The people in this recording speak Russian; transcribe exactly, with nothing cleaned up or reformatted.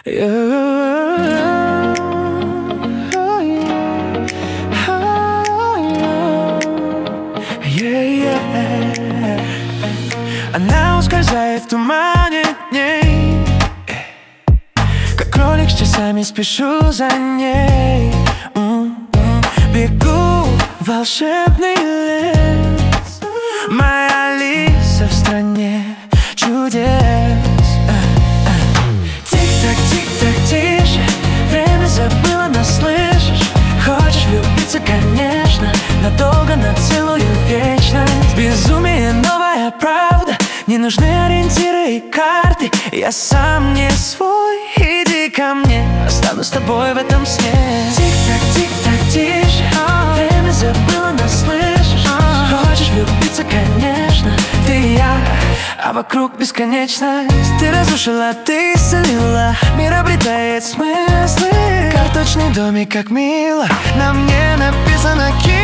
Она ускользает в тумане дней, как кролик с часами спешу за ней. Бегу в волшебный лес, моя Алиса в стране чудес. Тик-так, тик-так, тише, время забыло нас, слышишь? Хочешь влюбиться, конечно, надолго, на целую вечность. Безумие, новая правда, не нужны ориентиры и карты. Я сам не свой, иди ко мне, останусь с тобой в этом сне. Тик-так, тик-так, тише, время забыло нас, слышишь? Хочешь влюбиться, конечно, ты и я, а вокруг бесконечность. Ты разрушила, ты исцелила, мир обретает смыслы. Карточный домик, как мило, на мне написано «Ки».